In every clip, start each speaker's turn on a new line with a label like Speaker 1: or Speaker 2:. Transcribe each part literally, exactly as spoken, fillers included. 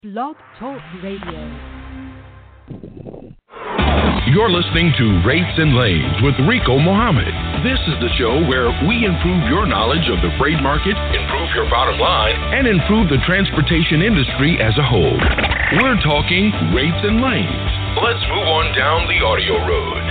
Speaker 1: Blog Talk Radio.
Speaker 2: You're listening to Rates and Lanes with Rico Muhammad. This is the show where we improve your knowledge of the freight market, improve your bottom line, and improve the transportation industry as a whole. We're talking rates and lanes. Let's move on down the audio road.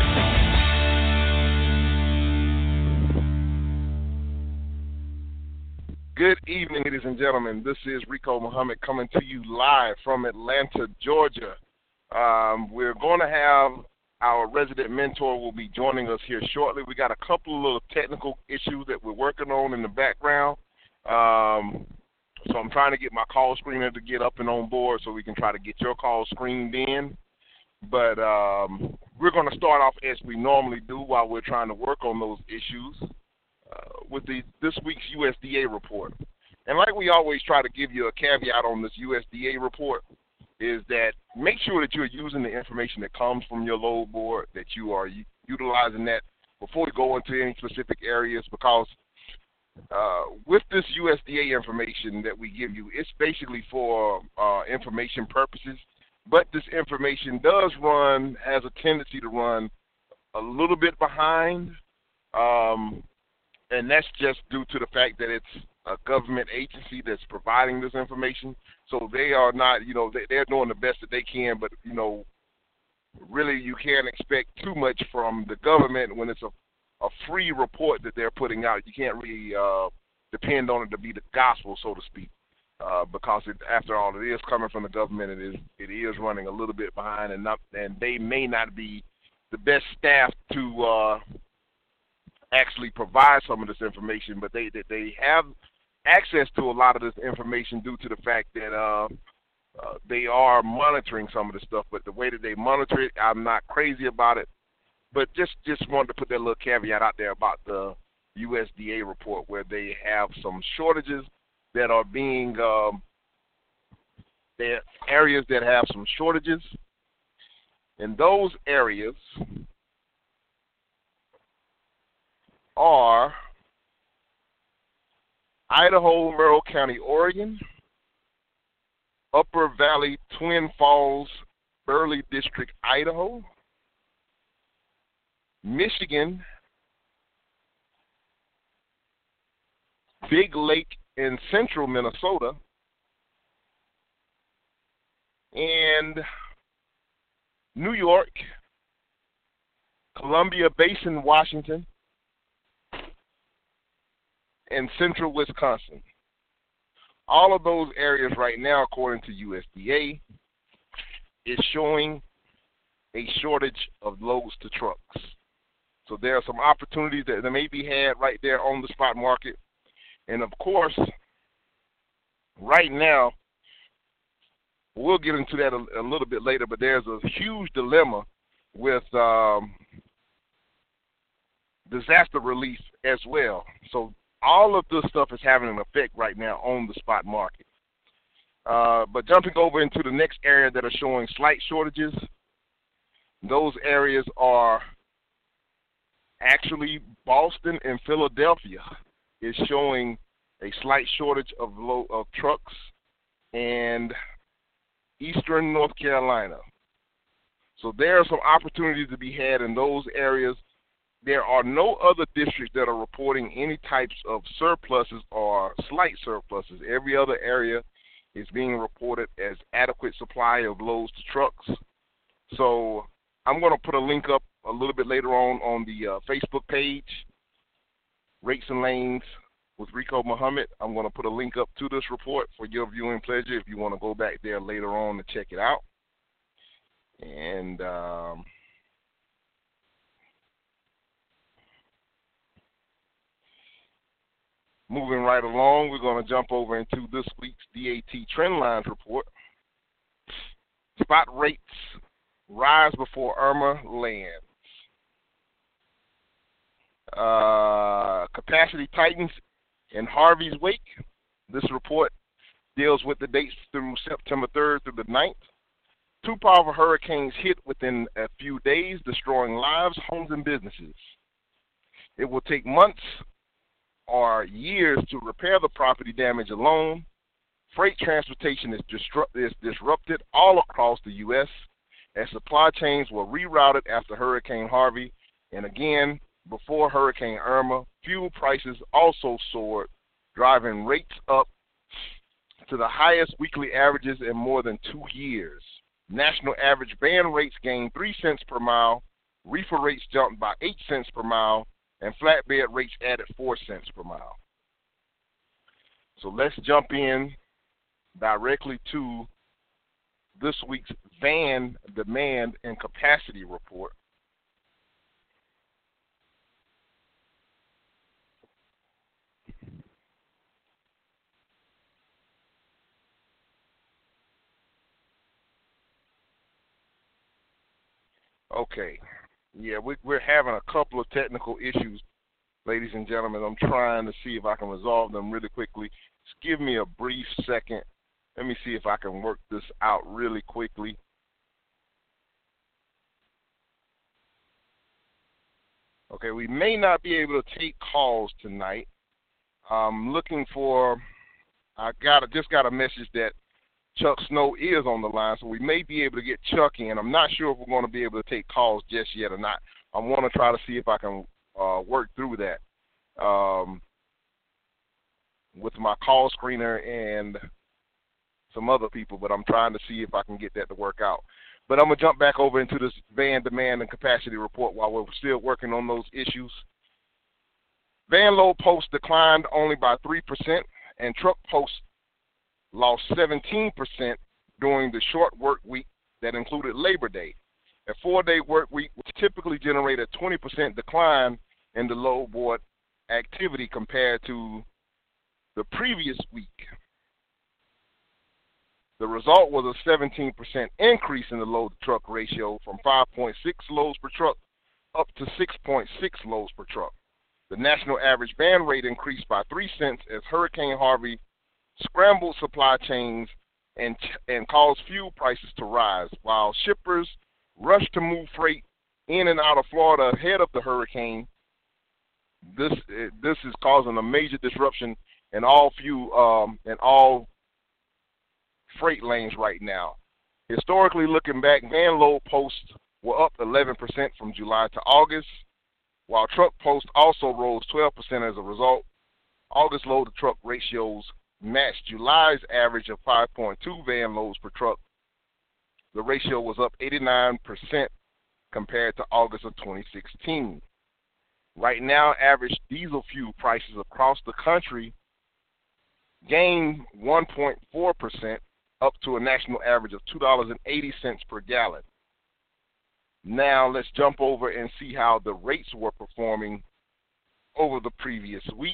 Speaker 3: Good evening, ladies and gentlemen. This is Rico Muhammad coming to you live from Atlanta, Georgia. Um, we're going to have our resident mentor will be joining us here shortly. We got a couple of little technical issues that we're working on in the background. Um, so I'm trying to get my call screener to get up and on board so we can try to get your call screened in. But um, we're going to start off as we normally do while we're trying to work on those issues. Uh, with the this week's U S D A report. And like we always try to give you a caveat on this U S D A report is that make sure that you're using the information that comes from your load board, that you are u- utilizing that before you go into any specific areas, because uh, with this U S D A information that we give you, it's basically for uh, information purposes, but this information does run, has a tendency to run a little bit behind, um, and that's just due to the fact that it's a government agency that's providing this information. So they are not, you know, they, they're doing the best that they can, but, you know, really you can't expect too much from the government when it's a, a free report that they're putting out. You can't really uh, depend on it to be the gospel, so to speak, uh, because it, after all, it is coming from the government. It is it is running a little bit behind, and not, and they may not be the best staff to uh, actually provide some of this information, but they they, they have access to a lot of this information due to the fact that uh, uh, they are monitoring some of the stuff. But the way that they monitor it, I'm not crazy about it. But just, just wanted to put that little caveat out there about the U S D A report, where they have some shortages that are being um, there are areas that have some shortages. In those areas are Idaho, Merrill County, Oregon, Upper Valley, Twin Falls, Burley District, Idaho, Michigan, Big Lake in central Minnesota, and New York, Columbia Basin, Washington, and central Wisconsin. All of those areas right now, according to U S D A, is showing a shortage of loads to trucks. So there are some opportunities that may be had right there on the spot market. And of course, right now, we'll get into that a, a little bit later, but there's a huge dilemma with um, disaster relief as well. So all of this stuff is having an effect right now on the spot market. Uh, but jumping over into the next area that are showing slight shortages, those areas are actually Boston and Philadelphia is showing a slight shortage of low, of trucks, and eastern North Carolina. So there are some opportunities to be had in those areas. There are no other districts that are reporting any types of surpluses or slight surpluses. Every other area is being reported as adequate supply of loads to trucks. So I'm going to put a link up a little bit later on on the uh, Facebook page, Rates and Lanes with Rico Muhammad. I'm going to put a link up to this report for your viewing pleasure if you want to go back there later on to check it out. And um, moving right along, we're going to jump over into this week's D A T Trendlines report. Spot rates rise before Irma lands. Uh, capacity tightens in Harvey's wake. This report deals with the dates through September third through the ninth. Two powerful hurricanes hit within a few days, destroying lives, homes, and businesses. It will take months or years to repair the property damage alone. Freight transportation is, disrupt, is disrupted all across the U S as supply chains were rerouted after Hurricane Harvey. And again, before Hurricane Irma, fuel prices also soared, driving rates up to the highest weekly averages in more than two years. National average van rates gained three cents per mile, reefer rates jumped by eight cents per mile, and flatbed rates added four cents per mile. So let's jump in directly to this week's van demand and capacity report. Okay, yeah, we, we're having a couple of technical issues, ladies and gentlemen. I'm trying to see if I can resolve them really quickly. Just give me a brief second. Let me see if I can work this out really quickly. Okay, we may not be able to take calls tonight. I'm looking for, I got just got a message that Chuck Snow is on the line, so we may be able to get Chuck in. I'm not sure if we're going to be able to take calls just yet or not. I want to try to see if I can uh, work through that um, with my call screener and some other people, but I'm trying to see if I can get that to work out. But I'm going to jump back over into this van demand and capacity report while we're still working on those issues. Van load posts declined only by three percent, and truck posts lost seventeen percent during the short work week that included Labor Day. A four-day work week would typically generate a twenty percent decline in the load board activity compared to the previous week. The result was a seventeen percent increase in the load-to-truck ratio from five point six loads per truck up to six point six loads per truck. The national average van rate increased by three cents as Hurricane Harvey scrambled supply chains and and caused fuel prices to rise, while shippers rushed to move freight in and out of Florida ahead of the hurricane. This this is causing a major disruption in all fuel um, in all freight lanes right now. Historically, looking back, van load posts were up eleven percent from July to August, while truck posts also rose twelve percent as a result. August load-to-truck ratios matched July's average of five point two van loads per truck. The ratio was up eighty-nine percent compared to August of twenty sixteen. Right now, average diesel fuel prices across the country gained one point four percent, up to a national average of two dollars and eighty cents per gallon. Now let's jump over and see how the rates were performing over the previous week.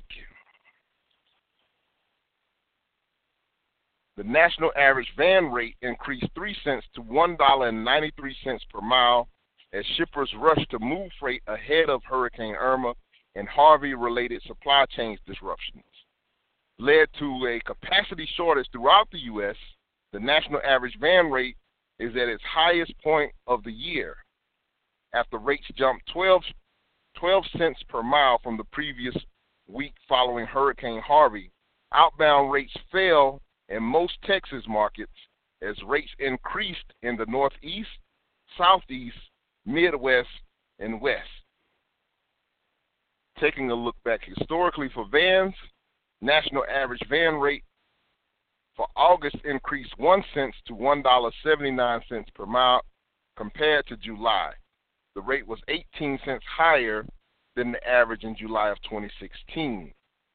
Speaker 3: The national average van rate increased three cents to one dollar and ninety-three cents per mile as shippers rushed to move freight ahead of Hurricane Irma and Harvey-related supply chain disruptions. Led to a capacity shortage throughout the U S, the national average van rate is at its highest point of the year, after rates jumped twelve, twelve cents per mile from the previous week following Hurricane Harvey. Outbound rates fell in most Texas markets as rates increased in the Northeast, Southeast, Midwest, and West. Taking a look back historically for vans, national average van rate for August increased one cent to one dollar and seventy-nine cents per mile compared to July. The rate was eighteen cents higher than the average in July of twenty sixteen.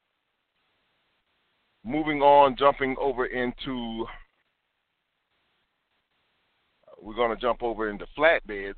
Speaker 3: Moving on, jumping over into, we're going to jump over into flatbeds.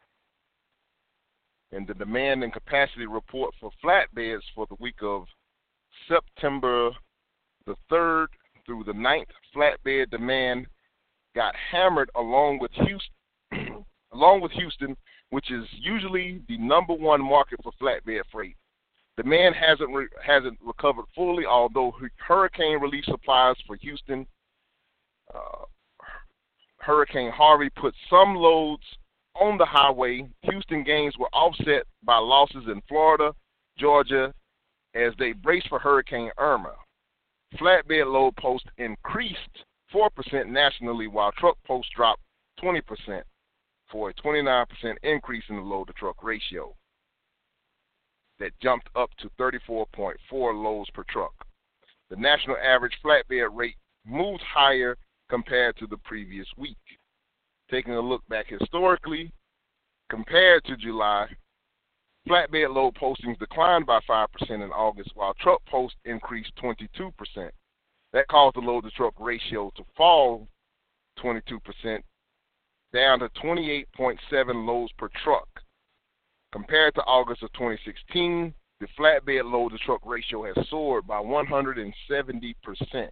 Speaker 3: And the demand and capacity report for flatbeds for the week of September the third through the ninth, flatbed demand got hammered along with Houston, along with Houston, which is usually the number one market for flatbed freight. Demand hasn't re- hasn't recovered fully, although hurricane relief supplies for Houston, uh, Hurricane Harvey put some loads on the highway. Houston gains were offset by losses in Florida, Georgia, as they braced for Hurricane Irma. Flatbed load post increased four percent nationally, while truck posts dropped twenty percent for a twenty-nine percent increase in the load-to-truck ratio that jumped up to thirty-four point four loads per truck. The national average flatbed rate moved higher compared to the previous week. Taking a look back historically, compared to July, flatbed load postings declined by five percent in August, while truck posts increased twenty-two percent. That caused the load-to-truck ratio to fall twenty-two percent, down to twenty-eight point seven loads per truck. Compared to August of twenty sixteen, the flatbed load-to-truck ratio has soared by one hundred seventy percent.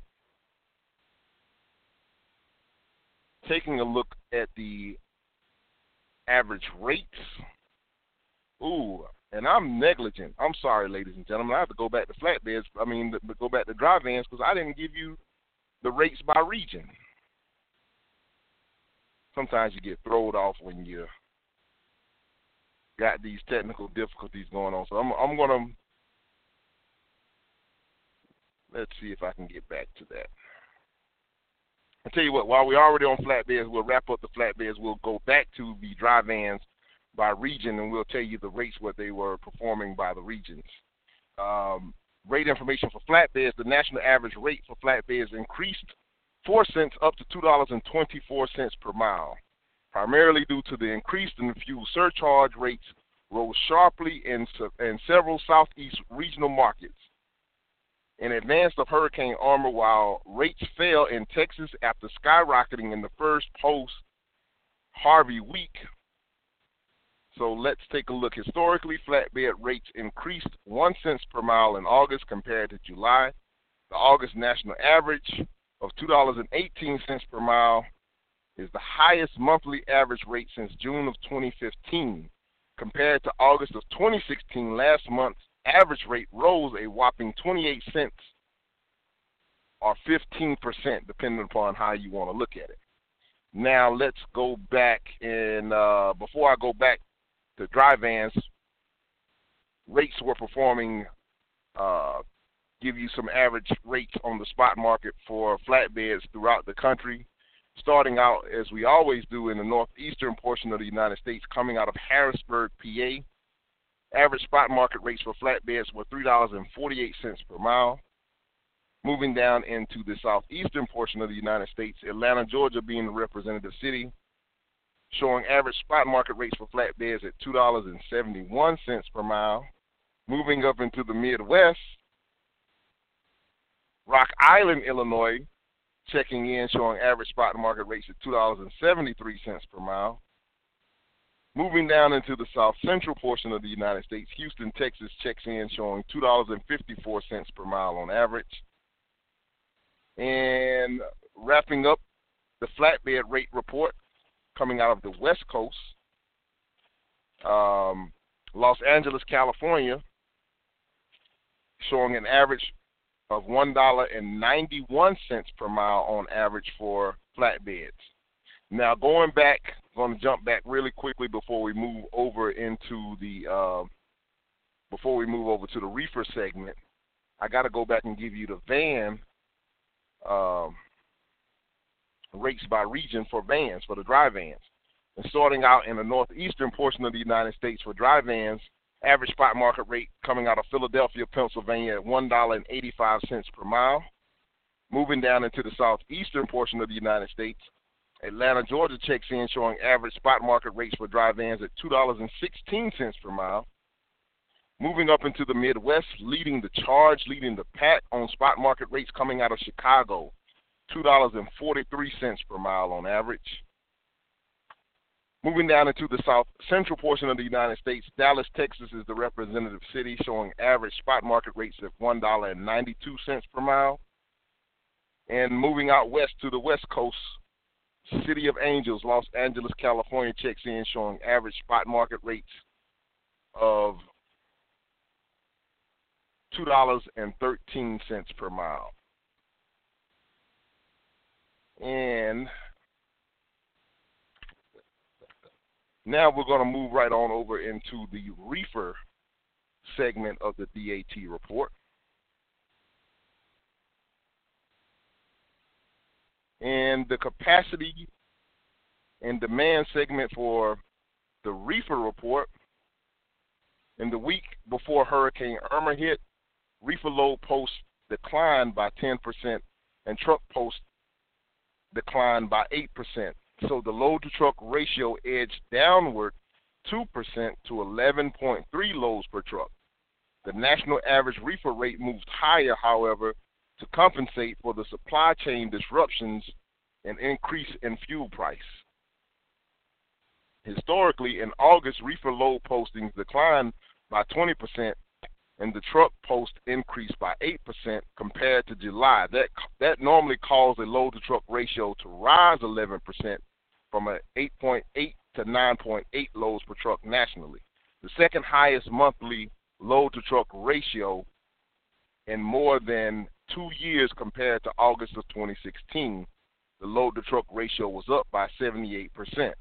Speaker 3: Taking a look at the average rates, ooh, and I'm negligent. I'm sorry, ladies and gentlemen. I have to go back to flatbeds. I mean, to go back to dry vans because I didn't give you the rates by region. Sometimes you get thrown off when you got these technical difficulties going on. So I'm, I'm gonna let's see if I can get back to that. I'll tell you what, while we're already on flatbeds, we'll wrap up the flatbeds. We'll go back to the dry vans by region, and we'll tell you the rates, what they were performing by the regions. Um, rate information for flatbeds, the national average rate for flatbeds increased four cents up to two dollars and twenty-four cents per mile, primarily due to the increase in the fuel surcharge rates rose sharply in, in several southeast regional markets. In advance of Hurricane Irma, while rates fell in Texas after skyrocketing in the first post-Harvey week. So let's take a look. Historically, flatbed rates increased one cent per mile in August compared to July. The August national average of two dollars and eighteen cents per mile is the highest monthly average rate since June of twenty fifteen. Compared to August of twenty sixteen, last month's average rate rose a whopping twenty-eight cents or fifteen percent, depending upon how you want to look at it. Now, let's go back, and uh, before I go back to dry vans, rates were performing, uh, give you some average rates on the spot market for flatbeds throughout the country, starting out, as we always do, in the northeastern portion of the United States, coming out of Harrisburg, P A. Average spot market rates for flatbeds were three dollars and forty-eight cents per mile. Moving down into the southeastern portion of the United States, Atlanta, Georgia being the representative city, showing average spot market rates for flatbeds at two dollars and seventy-one cents per mile. Moving up into the Midwest, Rock Island, Illinois, checking in, showing average spot market rates at two dollars and seventy-three cents per mile. Moving down into the south central portion of the United States, Houston, Texas, checks in, showing two dollars and fifty-four cents per mile on average. And wrapping up the flatbed rate report coming out of the West Coast, um, Los Angeles, California, showing an average of one dollar and ninety-one cents per mile on average for flatbeds. Now, going back, I'm going to jump back really quickly before we move over into the uh, before we move over to the reefer segment. I got to go back and give you the van um, rates by region for vans, for the dry vans. And starting out in the northeastern portion of the United States for dry vans, average spot market rate coming out of Philadelphia, Pennsylvania at one dollar and eighty-five cents per mile. Moving down into the southeastern portion of the United States, Atlanta, Georgia checks in, showing average spot market rates for dry vans at two dollars and sixteen cents per mile. Moving up into the Midwest, leading the charge, leading the pack on spot market rates coming out of Chicago, two dollars and forty-three cents per mile on average. Moving down into the south central portion of the United States, Dallas, Texas is the representative city, showing average spot market rates at one dollar and ninety-two cents per mile. And moving out west to the West Coast, City of Angels, Los Angeles, California checks in, showing average spot market rates of two dollars and thirteen cents per mile. And now we're going to move right on over into the reefer segment of the D A T report. And the capacity and demand segment for the reefer report, in the week before Hurricane Irma hit, reefer load posts declined by ten percent and truck posts declined by eight percent. So the load to truck ratio edged downward two percent to eleven point three loads per truck. The national average reefer rate moved higher, however, to compensate for the supply chain disruptions and increase in fuel price. Historically, in August, reefer load postings declined by twenty percent and the truck post increased by eight percent compared to July. That that normally caused a load to truck ratio to rise eleven percent from a eight point eight to nine point eight loads per truck nationally. The second highest monthly load to truck ratio in more than two years compared to August of twenty sixteen. The load to truck ratio was up by seventy-eight percent.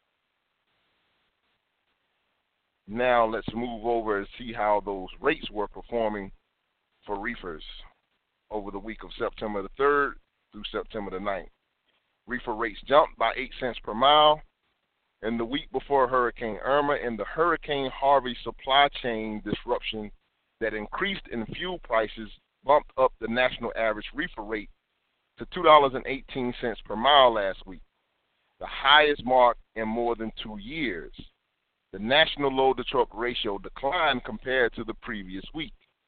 Speaker 3: Now let's move over and see how those rates were performing for reefers over the week of September the third through September the ninth. Reefer rates jumped by eight cents per mile in the week before Hurricane Irma, and the Hurricane Harvey supply chain disruption that increased in fuel prices bumped up the national average reefer rate to two dollars and eighteen cents per mile last week, the highest mark in more than two years. The national load-to-truck ratio declined compared to the previous week.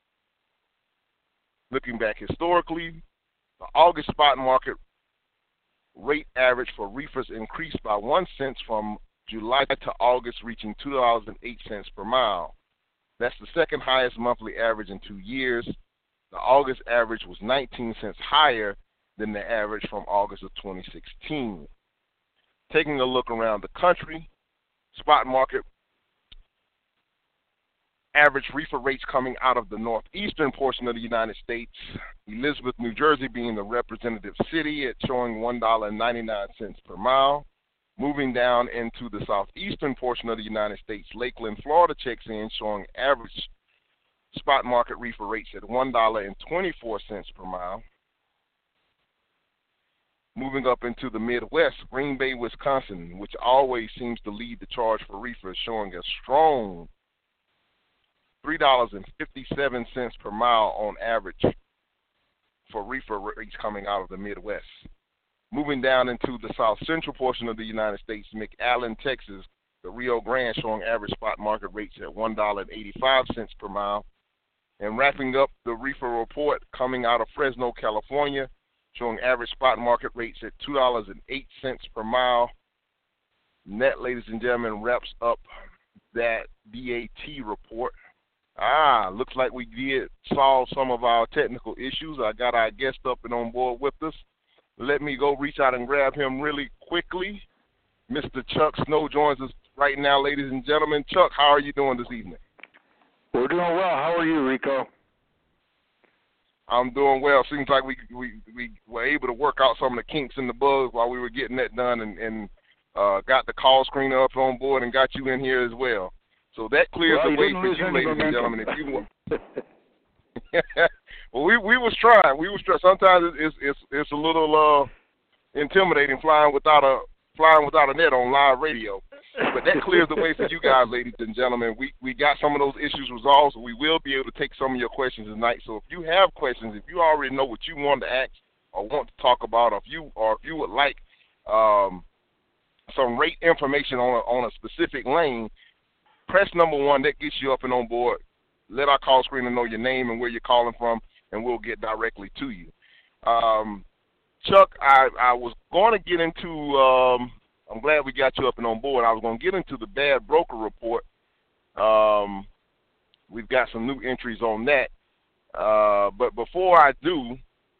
Speaker 3: Looking back historically, the August spot market rate average for reefers increased by one cent from July to August, reaching two dollars and eight cents per mile. That's the second highest monthly average in two years. The August average was nineteen cents higher than the average from August of twenty sixteen. Taking a look around the country, spot market average reefer rates coming out of the northeastern portion of the United States, Elizabeth, New Jersey being the representative city, at showing one dollar and ninety-nine cents per mile. Moving down into the southeastern portion of the United States, Lakeland, Florida checks in, showing average spot market reefer rates at one dollar and twenty-four cents per mile. Moving up into the Midwest, Green Bay, Wisconsin, which always seems to lead the charge for reefers, showing a strong three dollars and fifty-seven cents per mile on average for reefer rates coming out of the Midwest. Moving down into the south central portion of the United States, McAllen, Texas, the Rio Grande showing average spot market rates at one dollar and eighty-five cents per mile. And wrapping up the reefer report coming out of Fresno, California, showing average spot market rates at two dollars and eight cents per mile. And that, ladies and gentlemen, wraps up that D A T report. Ah, looks like we did solve some of our technical issues. I got our guest up and on board with us. Let me go reach out and grab him really quickly. Mister Chuck Snow joins us right now, ladies and gentlemen. Chuck, how are you doing this evening?
Speaker 4: We're doing well. How are you, Rico?
Speaker 3: I'm doing well. Seems like we we we were able to work out some of the kinks in the bugs while we were getting that done, and, and uh, got the call screener up on board and got you in here as well. So that clears
Speaker 4: well,
Speaker 3: the way for you, ladies and gentlemen. If you want, well, we we was trying. We was trying. Sometimes it's it's it's a little uh, intimidating flying without a flying without a net on live radio. But that clears the way for you guys, ladies and gentlemen. We we got some of those issues resolved, so we will be able to take some of your questions tonight. So if you have questions, if you already know what you want to ask or want to talk about, or if you or if you would like um, some rate information on a, on a specific lane, press number one. That gets you up and on board. Let our call screener know your name and where you're calling from, and we'll get directly to you. Um, Chuck, I, I was going to get into, um, I'm glad we got you up and on board. I was going to get into the bad broker report. Um, we've got some new entries on that. Uh, but before I do,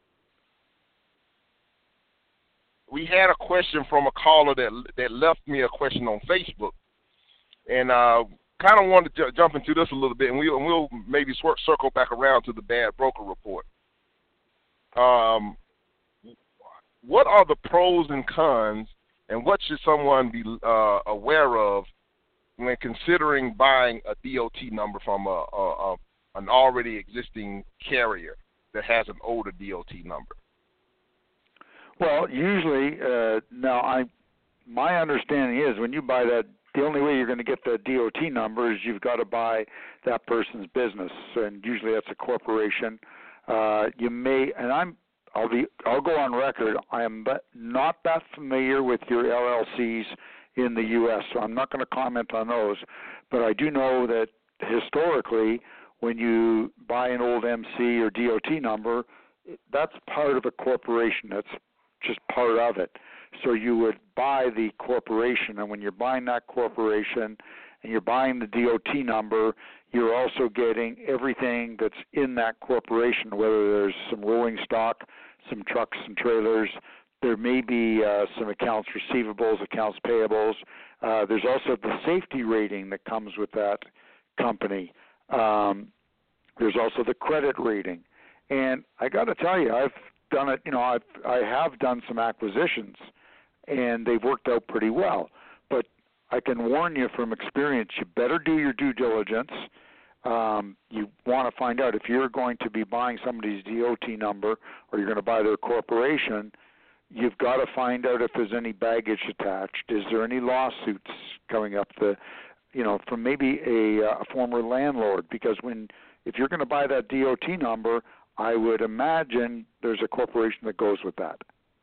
Speaker 3: we had a question from a caller that that left me a question on Facebook. And uh, kind of wanted to j- jump into this a little bit, and we'll, and we'll maybe swir- circle back around to the bad broker report. Um, what are the pros and cons, and what should someone be uh, aware of when considering buying a D O T number from a, a, a an already existing carrier that has an older D O T number?
Speaker 4: Well, usually, uh, now I, my understanding is when you buy that, the only way you're going to get the D O T number is you've got to buy that person's business, and usually that's a corporation. Uh, you may, and I'm, I'll be, I'll go on record. I am not that familiar with your L L Cs in the U S, so I'm not going to comment on those. But I do know that historically, when you buy an old M C or D O T number, that's part of a corporation. That's just part of it. So you would buy the corporation, and when you're buying that corporation and you're buying the D O T number, you're also getting everything that's in that corporation, whether there's some rolling stock, some trucks and trailers. There may be uh, some accounts receivables, accounts payables. Uh, there's also the safety rating that comes with that company. Um, there's also the credit rating. And I got to tell you, I've done it, you know, I've, I have done some acquisitions, and they've worked out pretty well. But I can warn you from experience, you better do your due diligence. Um, you want to find out if you're going to be buying somebody's D O T number or you're going to buy their corporation, you've got to find out if there's any baggage attached. Is there any lawsuits coming up the, you know, from maybe a, a former landlord? Because when, if you're going to buy that D O T number, I would imagine there's a corporation that goes with that.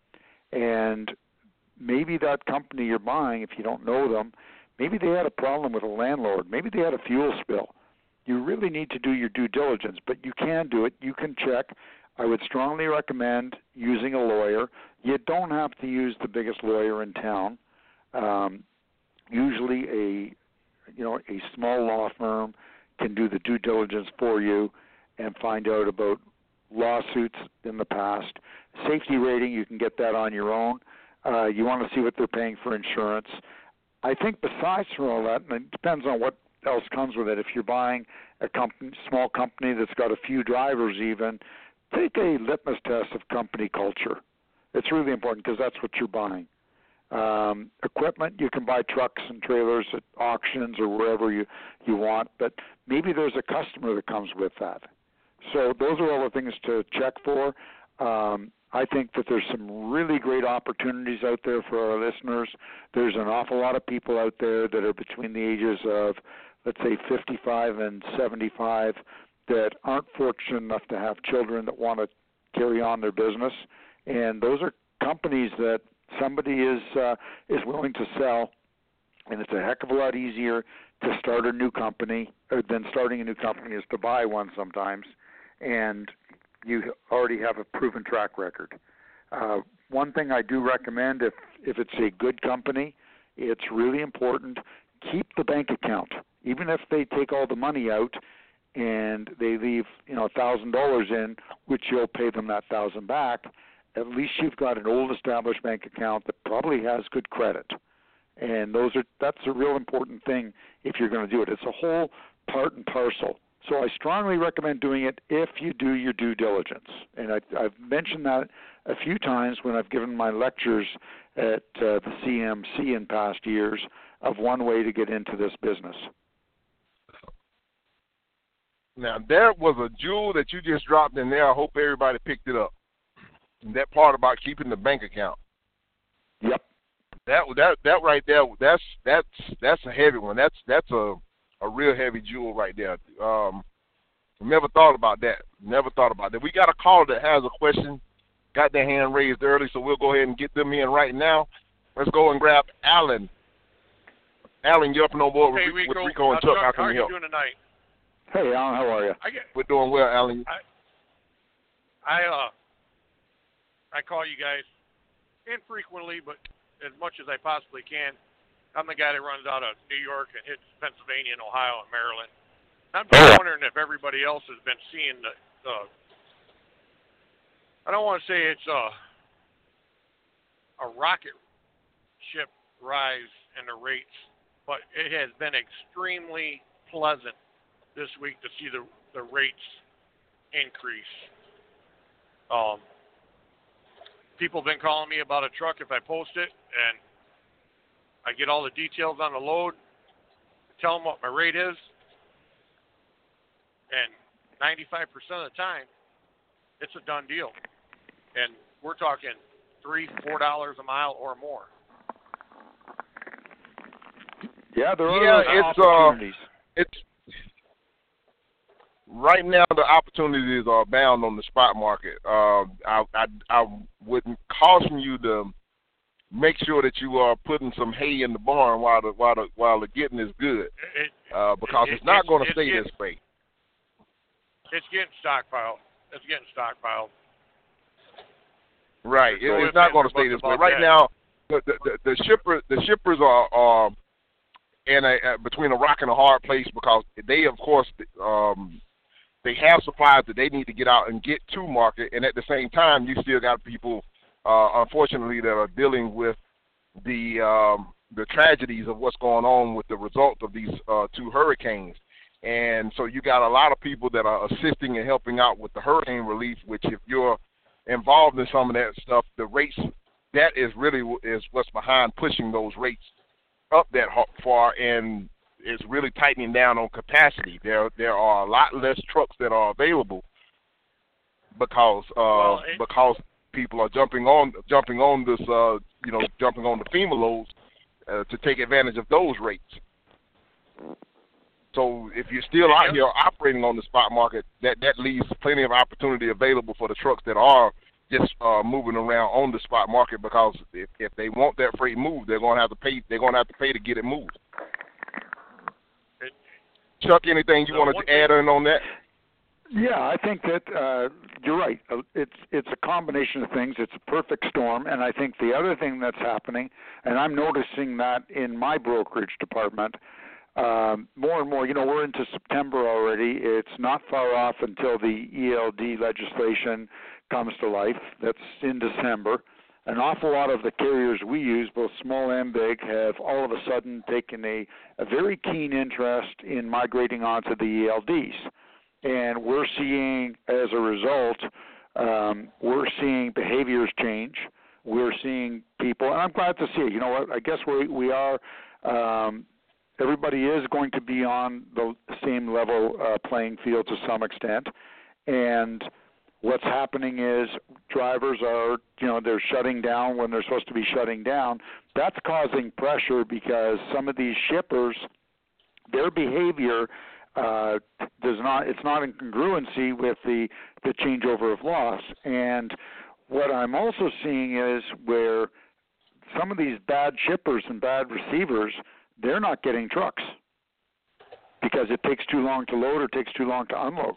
Speaker 4: And maybe that company you're buying, if you don't know them, maybe they had a problem with a landlord. Maybe they had a fuel spill. You really need to do your due diligence, but you can do it. You can check. I would strongly recommend using a lawyer. You don't have to use the biggest lawyer in town. Um, usually a, you know, a small law firm can do the due diligence for you and find out about lawsuits in the past. Safety rating, you can get that on your own. Uh, you want to see what they're paying for insurance. I think besides from all that, and it depends on what else comes with it, if you're buying a company, small company that's got a few drivers even, take a litmus test of company culture. It's really important because that's what you're buying. Um, equipment, you can buy trucks and trailers at auctions or wherever you, you want, but maybe there's a customer that comes with that. So those are all the things to check for. Um, I think that there's some really great opportunities out there for our listeners. There's an awful lot of people out there that are between the ages of, let's say, fifty-five and seventy-five that aren't fortunate enough to have children that want to carry on their business. And those are companies that somebody is uh, is willing to sell, and it's a heck of a lot easier to start a new company or than starting a new company is to buy one sometimes, and you already have a proven track record. Uh, one thing I do recommend, if if it's a good company, it's really important, keep the bank account. Even if they take all the money out and they leave, you know, one thousand dollars in, which you'll pay them that one thousand dollars back, at least you've got an old established bank account that probably has good credit. And those are that's a real important thing if you're going to do it. It's a whole part and parcel. So I strongly recommend doing it if you do your due diligence. And I, I've mentioned that a few times when I've given my lectures at uh, the C M C in past years of one way to get into this business.
Speaker 3: Now, there was a jewel that you just dropped in there. I hope everybody picked it up. And that part about keeping the bank account.
Speaker 4: Yep.
Speaker 3: That that that right there, that's that's that's a heavy one. That's that's a a real heavy jewel right there. Um, never thought about that. Never thought about that. We got a caller that has a question. Got their hand raised early, so we'll go ahead and get them in right now. Let's go and grab Alan. Alan, you're up and on board
Speaker 5: hey,
Speaker 3: with,
Speaker 5: Rico,
Speaker 3: with Rico and Chuck. How can
Speaker 5: how
Speaker 3: we
Speaker 5: are
Speaker 3: help?
Speaker 5: you doing tonight?
Speaker 4: Hey, Alan, how are you?
Speaker 5: I get,
Speaker 3: We're doing well, Alan.
Speaker 5: I, I uh, I call you guys infrequently, but as much as I possibly can. I'm the guy that runs out of New York and hits Pennsylvania and Ohio and Maryland. I'm just wondering if everybody else has been seeing the, the I don't want to say it's a, a rocket ship rise in the rates, but it has been extremely pleasant this week to see the, the rates increase. Um, people have been calling me about a truck if I post it, and I get all the details on the load, tell them what my rate is, and ninety-five percent of the time, it's a done deal. And we're talking three, four dollars a mile or more.
Speaker 4: Yeah, there are
Speaker 3: yeah,
Speaker 4: those
Speaker 3: it's,
Speaker 4: opportunities.
Speaker 3: Uh, it's right now the opportunities are abound on the spot market. Uh, I, I I wouldn't caution you to make sure that you are putting some hay in the barn while the while the while the getting is good,
Speaker 5: It,
Speaker 3: uh, because
Speaker 5: it,
Speaker 3: it's not
Speaker 5: it's,
Speaker 3: going to
Speaker 5: it's
Speaker 3: stay
Speaker 5: getting,
Speaker 3: this way.
Speaker 5: It's getting stockpiled. It's getting stockpiled.
Speaker 3: Right,
Speaker 5: So
Speaker 3: it, it's not going to stay this way. Right that. now, the the, the the shipper the shippers are are in a, a between a rock and a hard place, because they, of course, um, they have supplies that they need to get out and get to market, and at the same time, you still got people, uh, unfortunately, that are dealing with the um, the tragedies of what's going on with the result of these uh, two hurricanes. And so you got a lot of people that are assisting and helping out with the hurricane relief, which if you're involved in some of that stuff, the rates, that is really is what's behind pushing those rates up that far, and it's really tightening down on capacity. There there are a lot less trucks that are available because uh,
Speaker 5: well, it,
Speaker 3: because people are jumping on jumping on this uh, you know jumping on the FEMA loads uh, to take advantage of those rates. So if you're still out here operating on the spot market, that, that leaves plenty of opportunity available for the trucks that are just uh, moving around on the spot market, because if, if they want that freight moved, they're going to have to pay. They're going to have to pay to get it moved.
Speaker 5: it,
Speaker 3: Chuck, anything you
Speaker 5: so
Speaker 3: wanted to add in on that?
Speaker 4: Yeah, I think that uh, you're right. It's it's a combination of things. It's a perfect storm, and I think the other thing that's happening, and I'm noticing that in my brokerage department. Um, more and more, you know, we're into September already. It's not far off until the E L D legislation comes to life. That's in December. An awful lot of the carriers we use, both small and big, have all of a sudden taken a, a very keen interest in migrating onto the E L Ds. And we're seeing, as a result, um, we're seeing behaviors change. We're seeing people, and I'm glad to see it. You know what? I guess we, we are... Um, Everybody is going to be on the same level uh, playing field to some extent, and what's happening is drivers are, you know, they're shutting down when they're supposed to be shutting down. That's causing pressure because some of these shippers, their behavior uh, does not, it's not in congruency with the, the changeover of loss. And what I'm also seeing is where some of these bad shippers and bad receivers, they're not getting trucks because it takes too long to load or takes too long to unload.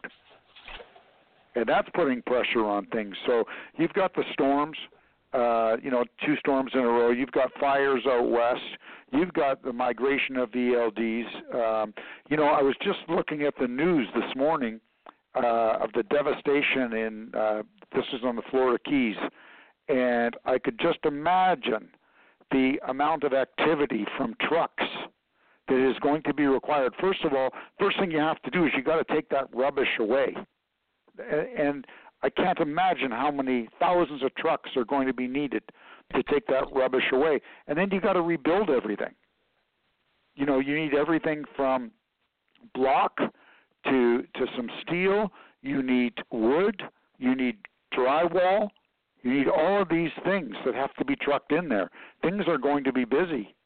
Speaker 4: And that's putting pressure on things. So you've got the storms, uh, you know, two storms in a row. You've got fires out west. You've got the migration of the E L Ds. Um, you know, I was just looking at the news this morning uh, of the devastation in, uh, this is on the Florida Keys, and I could just imagine the amount of activity from trucks that is going to be required. First of all, first thing you have to do is you got to take that rubbish away. And I can't imagine how many thousands of trucks are going to be needed to take that rubbish away. And then you got to rebuild everything. You know, you need everything from block to to some steel. You need wood. You need drywall. You need all of these things that have to be trucked in there. Things are going to be busy.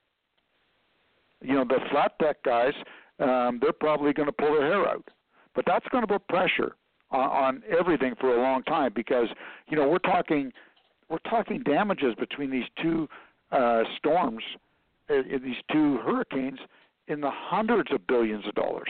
Speaker 4: You know, the flat deck guys, um, they're probably going to pull their hair out. But that's going to put pressure on, on everything for a long time because, you know, we're talking we're talking damages between these two uh, storms, uh, these two hurricanes, in the hundreds of billions of dollars.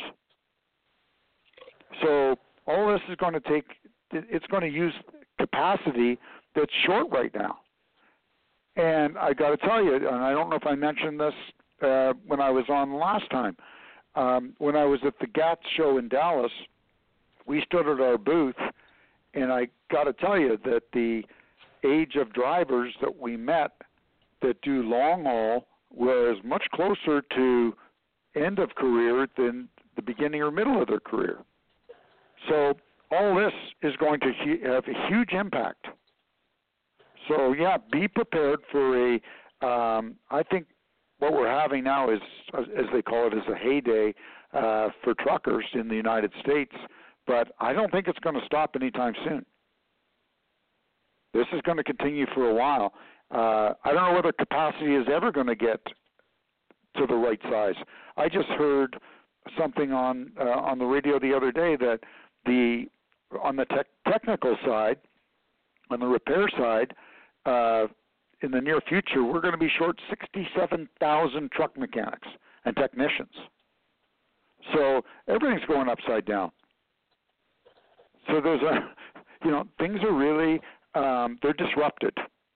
Speaker 4: So all this is going to take, it's going to use capacity that's short right now. And I got to tell you, and I don't know if I mentioned this uh, when I was on last time, um, when I was at the G A T show in Dallas, we stood at our booth, and I got to tell you that the age of drivers that we met that do long haul was much closer to end of career than the beginning or middle of their career. So all this is going to have a huge impact. So, yeah, be prepared for a, um, I think what we're having now is, as they call it, is a heyday uh, for truckers in the United States, but I don't think it's going to stop anytime soon. This is going to continue for a while. Uh, I don't know whether capacity is ever going to get to the right size. I just heard something on uh, on the radio the other day that the on the tech technical side, on the repair side, uh, in the near future, we're going to be short sixty-seven thousand truck mechanics and technicians. So everything's going upside down. So there's a, you know, things are really, um, they're disrupted.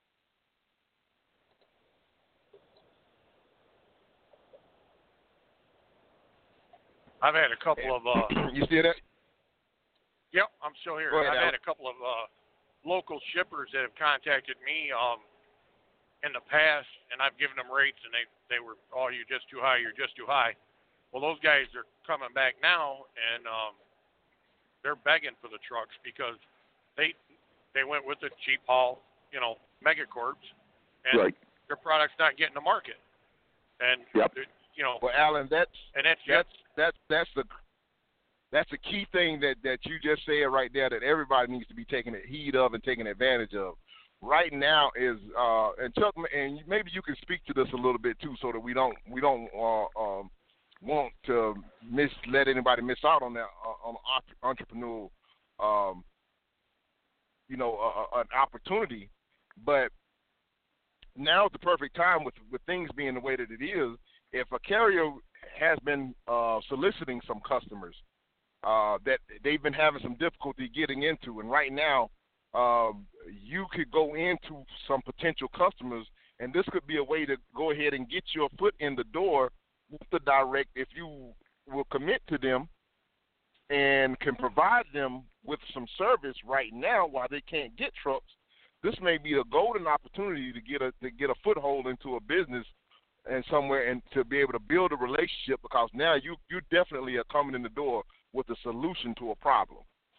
Speaker 5: I've had a couple of. Uh,
Speaker 3: you see that?
Speaker 5: Yep, I'm still here.
Speaker 3: Go ahead,
Speaker 5: I've
Speaker 3: Al.
Speaker 5: had a couple of uh, local shippers that have contacted me um, in the past, and I've given them rates, and they they were, oh, you're just too high, you're just too high. Well, those guys are coming back now, and um, they're begging for the trucks because they they went with the cheap haul, you know, megacorps, and
Speaker 4: Right.
Speaker 5: their product's not getting to market. And
Speaker 4: Yep.
Speaker 5: they're- you know,
Speaker 3: Well, Alan, that's
Speaker 5: and that's
Speaker 3: that's that's that's the that's the key thing that, that you just said right there that everybody needs to be taking heed of and taking advantage of. Right now is uh, and Chuck, and maybe you can speak to this a little bit too, so that we don't we don't uh, um, want to miss let anybody miss out on that uh, on entrepreneurial um, you know uh, an opportunity. But now is the perfect time with with things being the way that it is. If a carrier has been uh, soliciting some customers uh, that they've been having some difficulty getting into, and right now uh, you could go into some potential customers, and this could be a way to go ahead and get your foot in the door with the direct if you will commit to them and can provide them with some service right now while they can't get trucks. This may be a golden opportunity to get a to get a foothold into a business and somewhere and to be able to build a relationship, because now you you definitely are coming in the door with a solution to a problem.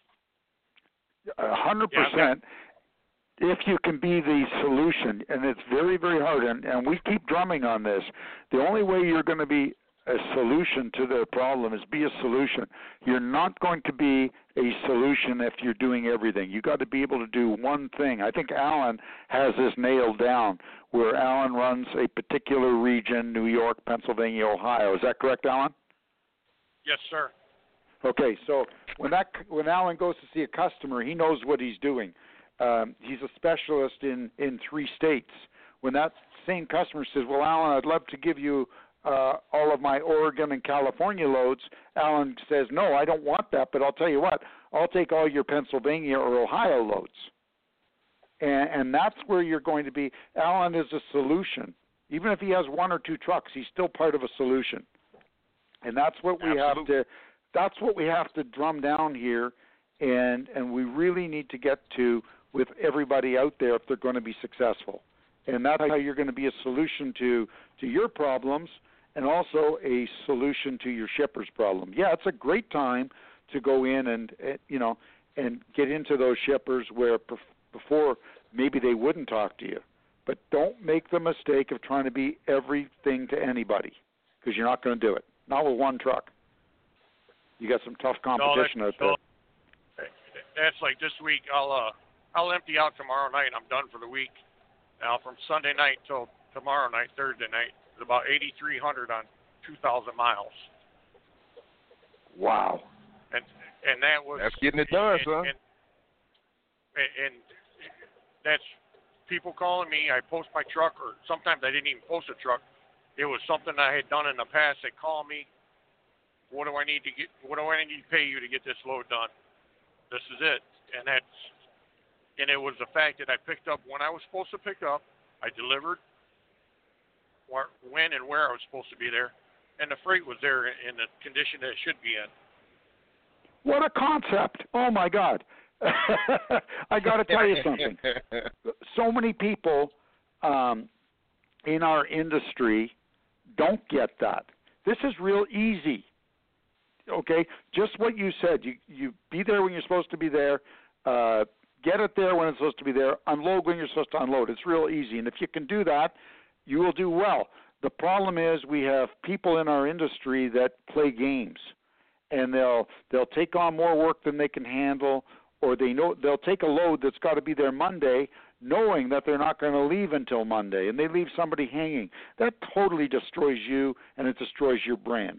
Speaker 4: A hundred percent. If you can be the solution, and it's very, very hard, and, and we keep drumming on this, the only way you're going to be a solution to the problem is be a solution. You're not going to be a solution if you're doing everything. You got to be able to do one thing. I think Alan has this nailed down, where Alan runs a particular region: New York, Pennsylvania, Ohio. Is that correct, Alan?
Speaker 5: yes, sir.
Speaker 4: Okay, so when that when Alan goes to see a customer, he knows what he's doing. Um, he's a specialist in, in three states. When that same customer says, well, Alan, I'd love to give you uh, all of my Oregon and California loads, Alan says, no, I don't want that, but I'll tell you what, I'll take all your Pennsylvania or Ohio loads. And, and that's where you're going to be. Alan is a solution. Even if he has one or two trucks, he's still part of a solution. And that's what we
Speaker 3: Absolutely.
Speaker 4: have to that's what we have to drum down here, and and we really need to get to with everybody out there if they're going to be successful. And that's how you're going to be a solution to, to your problems and also a solution to your shipper's problem. Yeah, it's a great time to go in and, you know, and get into those shippers where before maybe they wouldn't talk to you. But don't make the mistake of trying to be everything to anybody, because you're not going to do it. Not with one truck. You got some tough competition
Speaker 5: no,
Speaker 4: out there.
Speaker 5: That's like this week. I'll uh, I'll empty out tomorrow night. I'm done for the week. Now from Sunday night till tomorrow night, Thursday night, it's about eighty-three hundred on two thousand miles.
Speaker 4: Wow.
Speaker 5: And and that was
Speaker 3: That's getting it done,
Speaker 5: and,
Speaker 3: son.
Speaker 5: And, and, and that's people calling me. I post my truck, or sometimes I didn't even post a truck. It was something I had done in the past. They call me. What do I need to get? What do I need to pay you to get this load done? This is it. And that's, and it was the fact that I picked up when I was supposed to pick up. I delivered where, when and where I was supposed to be there, and the freight was there in the condition that it should be in.
Speaker 4: What a concept! Oh my God! I got to tell you something. So many people um, in our industry don't get that. This is real easy. Okay, just what you said. You you be there when you're supposed to be there. Uh, get it there when it's supposed to be there. Unload when you're supposed to unload. It's real easy, and if you can do that, you will do well. The problem is we have people in our industry that play games, and they'll they'll take on more work than they can handle, or they know they'll take a load that's got to be there Monday, knowing that they're not going to leave until Monday, and they leave somebody hanging. That totally destroys you, and it destroys your brand.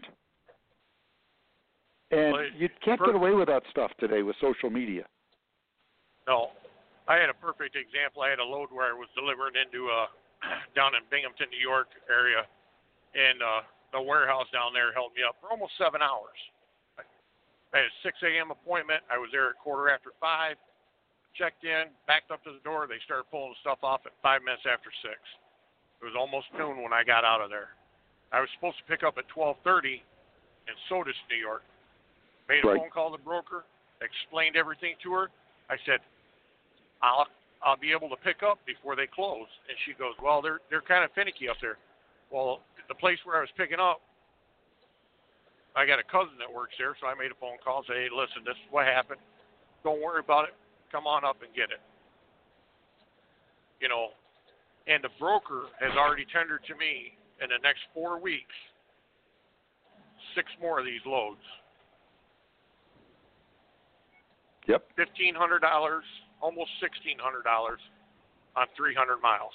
Speaker 4: And well, you can't per- get away with that stuff today with social media.
Speaker 5: No. I had a perfect example. I had a load where I was delivering into uh, down in Binghamton, New York area, and uh, the warehouse down there held me up for almost seven hours. I had a six a.m. appointment. I was there at quarter after five, checked in, backed up to the door. They started pulling the stuff off at five minutes after six. It was almost noon when I got out of there. I was supposed to pick up at twelve thirty in Sodus, New York. Made a right. phone call to the broker, explained everything to her. I said, I'll I'll be able to pick up before they close. And she goes, well, they're they're kind of finicky up there. Well, the place where I was picking up, I got a cousin that works there, so I made a phone call and said, hey, listen, this is what happened. Don't worry about it. Come on up and get it. You know, and the broker has already tendered to me in the next four weeks six more of these loads.
Speaker 4: Yep.
Speaker 5: fifteen hundred dollars, almost sixteen hundred dollars on three hundred miles.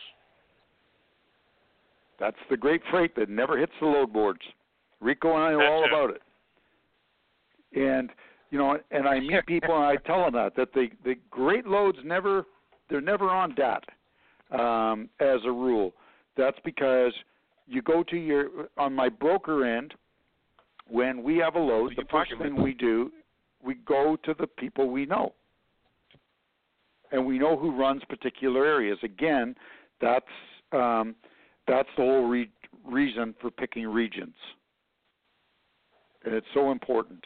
Speaker 4: That's the great freight that never hits the load boards. Rico and I know
Speaker 5: That's
Speaker 4: all
Speaker 5: it.
Speaker 4: about it. And, you know, and I meet people and I tell them that, that the, the great loads never, they're never on D A T um, as a rule. That's because you go to your, on my broker end, when we have a load, the first thing we do, we go to the people we know. And we know who runs particular areas. Again, that's um, that's the whole re- reason for picking regions. And it's so important.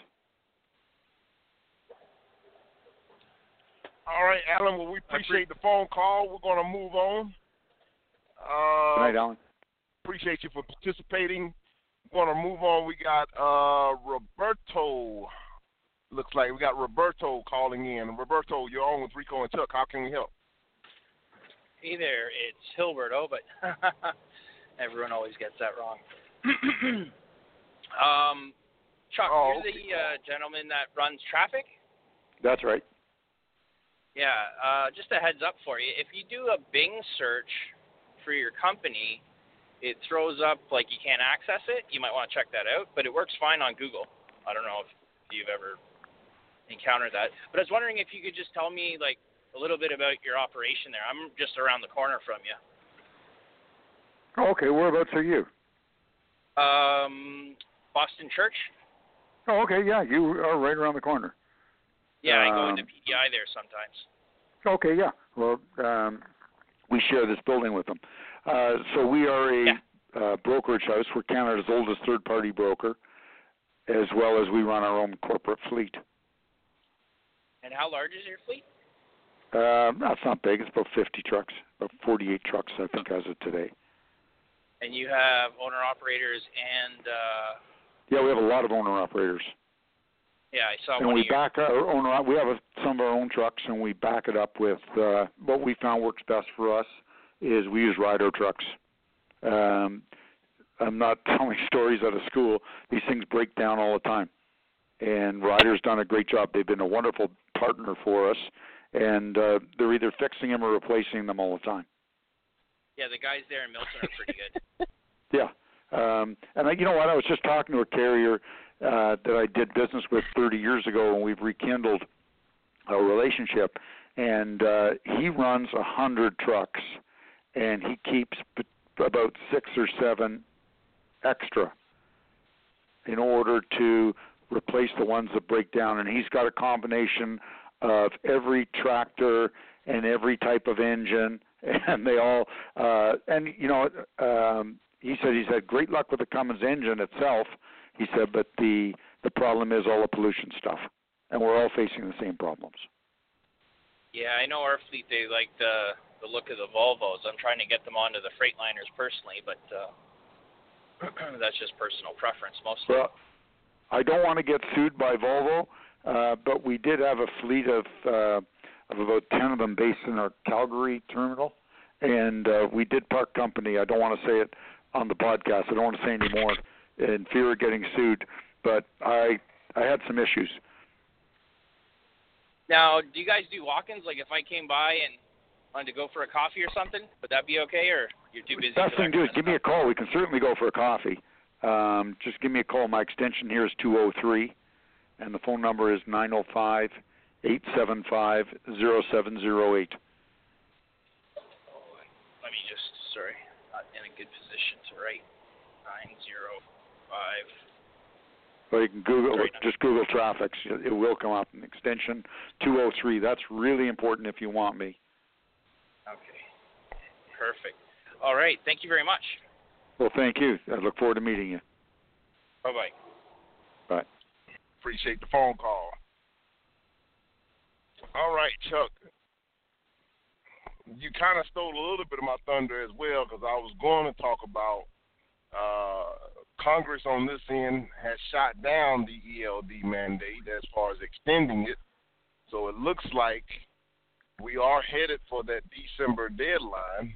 Speaker 3: All right, Alan, well, we appreciate the phone call. We're going to move on. Uh,
Speaker 4: Good night, Alan.
Speaker 3: Appreciate you for participating. We're going to move on. We got uh, Roberto. Looks like we got Roberto calling in. Roberto, you're on with Rico and Chuck. How can we help?
Speaker 6: Hey there, it's Hilberto, but everyone always gets that wrong. um, Chuck,
Speaker 3: oh,
Speaker 6: you're
Speaker 3: okay.
Speaker 6: the uh, gentleman that runs traffic?
Speaker 4: That's right.
Speaker 6: Yeah, uh, just a heads up for you. If you do a Bing search for your company, it throws up like you can't access it. You might want to check that out, but it works fine on Google. I don't know if you've ever encountered that. But I was wondering if you could just tell me like a little bit about your operation there. I'm just around the corner from you.
Speaker 4: Oh, okay, whereabouts are you?
Speaker 6: Um, Boston Church.
Speaker 4: Oh, okay, yeah, you are right around the corner.
Speaker 6: Yeah, I go
Speaker 4: um,
Speaker 6: into P D I there sometimes.
Speaker 4: Okay, yeah. Well, um, we share this building with them. Uh, so we are a
Speaker 6: yeah.
Speaker 4: uh, brokerage house. We're Canada's oldest third-party broker, as well as we run our own corporate fleet.
Speaker 6: And how large is your fleet?
Speaker 4: Uh, that's not big. It's about fifty trucks, about forty-eight trucks, I think, as of today.
Speaker 6: And you have owner-operators and... Uh,
Speaker 4: yeah, we have a lot of owner-operators.
Speaker 6: Yeah, I saw
Speaker 4: and
Speaker 6: one
Speaker 4: we
Speaker 6: of your...
Speaker 4: back our owner. We have a, some of our own trucks, and we back it up with uh, what we found works best for us is we use Rido trucks. Um, I'm not telling stories out of school. These things break down all the time. And Ryder's done a great job. They've been a wonderful partner for us, and uh, they're either fixing them or replacing them all the time.
Speaker 6: Yeah, the guys there in Milton are pretty good.
Speaker 4: Yeah. Um, and I, you know what? I was just talking to a carrier uh, that I did business with thirty years ago, and we've rekindled a relationship. And uh, he runs one hundred trucks, and he keeps about six or seven extra in order to replace the ones that break down. And he's got a combination of every tractor and every type of engine, and they all, uh, and, you know, um, he said he's had great luck with the Cummins engine itself, he said, but the, the problem is all the pollution stuff, and we're all facing the same problems.
Speaker 6: Yeah, I know our fleet, they like the, the look of the Volvos. I'm trying to get them onto the Freightliners personally, but uh, that's just personal preference mostly.
Speaker 4: Well, I don't want to get sued by Volvo, uh, but we did have a fleet of uh, of about ten of them based in our Calgary terminal, and uh, we did part company. I don't want to say it on the podcast. I don't want to say any more in fear of getting sued, but I I had some issues.
Speaker 6: Now, do you guys do walk-ins? Like if I came by and wanted to go for a coffee or something, would that be okay, or you're too busy?
Speaker 4: Best thing to do is give me a call. We can certainly go for a coffee. Um, just give me a call. My extension here is two oh three, and the phone number is nine oh five, eight seven five, oh seven oh eight.
Speaker 6: Let me just, sorry, not in a good position to write. nine oh five.
Speaker 4: Or you can Google, sorry, just Google Traffic. It will come up. An extension two oh three. That's really important if you want me.
Speaker 6: Okay. Perfect. All right. Thank you very much.
Speaker 4: Well, thank you. I look forward to meeting you.
Speaker 6: Bye-bye.
Speaker 4: Bye.
Speaker 3: Appreciate the phone call. All right, Chuck. You kind of stole a little bit of my thunder as well, because I was going to talk about uh, Congress on this end has shot down the E L D mandate as far as extending it. So it looks like we are headed for that December deadline.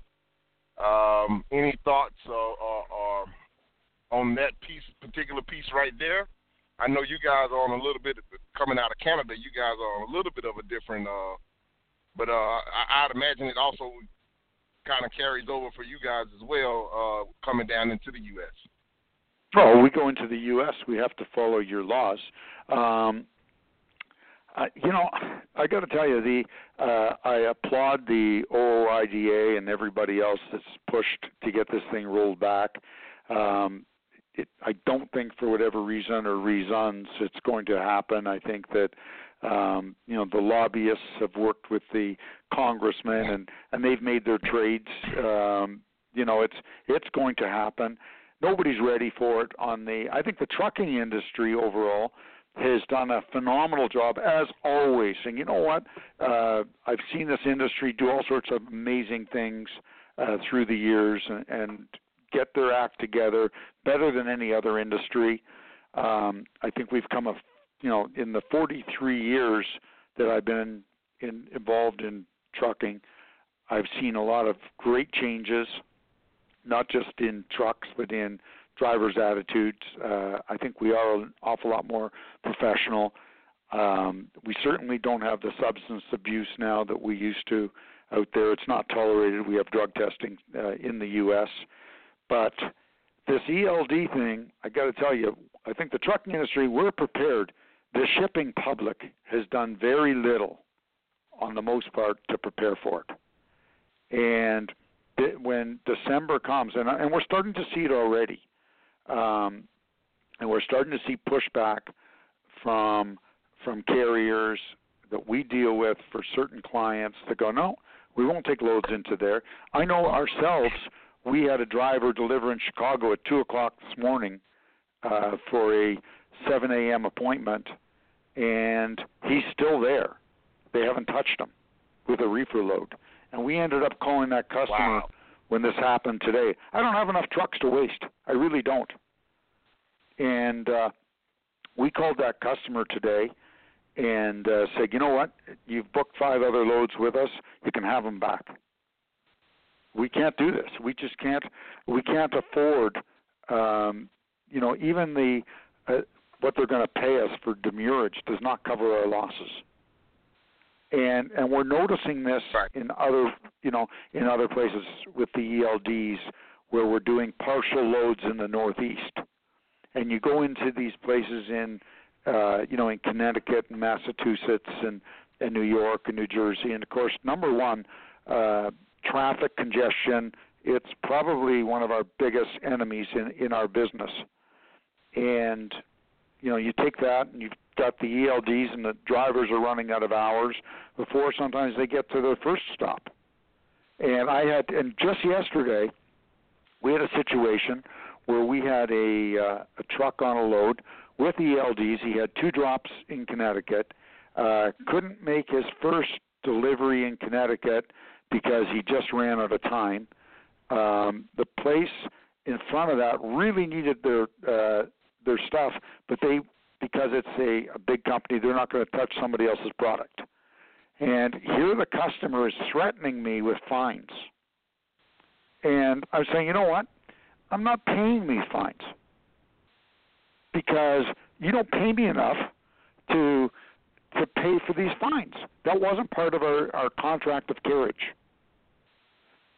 Speaker 3: Um, any thoughts uh, uh, uh, on that piece, particular piece right there? I know you guys are on a little bit, coming out of Canada, you guys are on a little bit of a different, uh, but uh, I, I'd imagine it also kind of carries over for you guys as well, uh, coming down into the U S.
Speaker 4: Oh, we go into the U S, we have to follow your laws. Um, uh, you know, I got to tell you, the uh, I applaud the O O I D A and everybody else that's pushed to get this thing rolled back. Um, it, I don't think for whatever reason or reasons it's going to happen. I think that Um, you know, the lobbyists have worked with the congressmen, and, and they've made their trades. Um, you know, it's it's going to happen. Nobody's ready for it. On the, I think the trucking industry overall has done a phenomenal job, as always. And you know what? Uh, I've seen this industry do all sorts of amazing things uh, through the years and, and get their act together better than any other industry. Um, I think we've come a You know, in the forty-three years that I've been in, involved in trucking, I've seen a lot of great changes, not just in trucks, but in drivers' attitudes. Uh, I think we are an awful lot more professional. Um, we certainly don't have the substance abuse now that we used to out there. It's not tolerated. We have drug testing uh, in the U S But this E L D thing, I got to tell you, I think the trucking industry, we're prepared. The shipping public has done very little, on the most part, to prepare for it. And th- when December comes, and, and we're starting to see it already, um, and we're starting to see pushback from from carriers that we deal with for certain clients that go, no, we won't take loads into there. I know ourselves, we had a driver deliver in Chicago at two o'clock this morning uh, for a seven a.m. appointment, and he's still there. They haven't touched him with a reefer load. And we ended up calling that customer
Speaker 3: wow.
Speaker 4: when this happened today. I don't have enough trucks to waste. I really don't. And uh, we called that customer today and uh, said, you know what, you've booked five other loads with us. You can have them back. We can't do this. We just can't. We can't afford, um, you know, even the uh, what they're going to pay us for demurrage does not cover our losses. And and we're noticing this
Speaker 3: right.
Speaker 4: in other, you know, in other places with the E L Ds where we're doing partial loads in the Northeast. And you go into these places in, uh, you know, in Connecticut and Massachusetts and, and New York and New Jersey. And, of course, number one, uh, traffic congestion, it's probably one of our biggest enemies in, in our business. And, you know, you take that and you've got the E L Ds and the drivers are running out of hours before sometimes they get to their first stop. And I had, and just yesterday, we had a situation where we had a, uh, a truck on a load with E L Ds. He had two drops in Connecticut, uh, couldn't make his first delivery in Connecticut because he just ran out of time. Um, the place in front of that really needed their uh, their stuff, but they, because it's a, a big company, they're not going to touch somebody else's product. And here the customer is threatening me with fines. And I'm saying, you know what? I'm not paying these fines because you don't pay me enough to to pay for these fines. That wasn't part of our, our contract of carriage.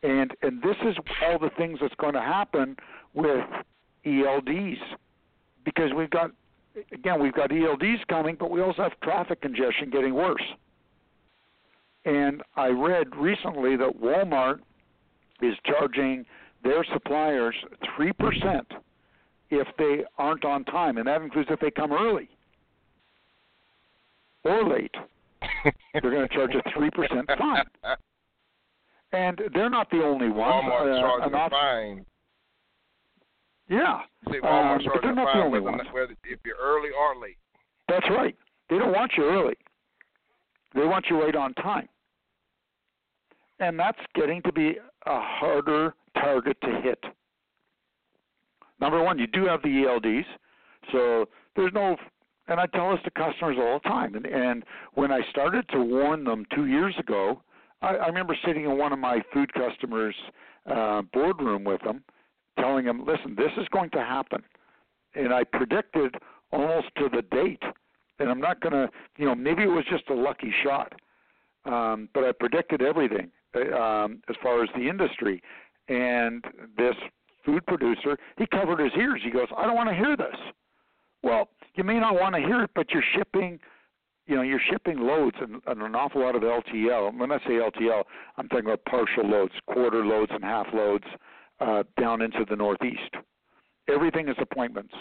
Speaker 4: And and this is all the things that's going to happen with E L Ds, because we've got, again, we've got E L Ds coming, but we also have traffic congestion getting worse. And I read recently that Walmart is charging their suppliers three percent if they aren't on time, and that includes if they come early or late. They're going to charge a three percent fine. And they're not the only ones.
Speaker 3: Walmart
Speaker 4: uh,
Speaker 3: charging a fine.
Speaker 4: Yeah.
Speaker 3: You say Walmart
Speaker 4: um,
Speaker 3: charging
Speaker 4: they're
Speaker 3: a
Speaker 4: not
Speaker 3: fine
Speaker 4: the only
Speaker 3: whether,
Speaker 4: ones.
Speaker 3: whether if you're early or late.
Speaker 4: That's right. They don't want you early. They want you right on time. And that's getting to be a harder target to hit. Number one, you do have the E L Ds, so there's no, and I tell this to customers all the time, and, and when I started to warn them two years ago, I, I remember sitting in one of my food customers' uh, boardroom with them, telling them, listen, this is going to happen. And I predicted almost to the date, and I'm not going to, you know, maybe it was just a lucky shot, um, but I predicted everything um, as far as the industry. And this food producer, he covered his ears. He goes, I don't want to hear this. Well, you may not want to hear it, but you're shipping, you know, you're shipping loads and, and an awful lot of L T L. When I say L T L, I'm talking about partial loads, quarter loads and half loads uh, down into the Northeast. Everything is appointments.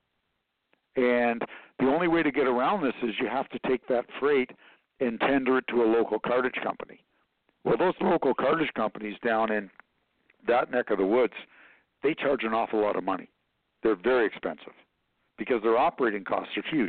Speaker 4: And the only way to get around this is you have to take that freight and tender it to a local cartage company. Well, those local cartage companies down in that neck of the woods, they charge an awful lot of money. They're very expensive because their operating costs are huge.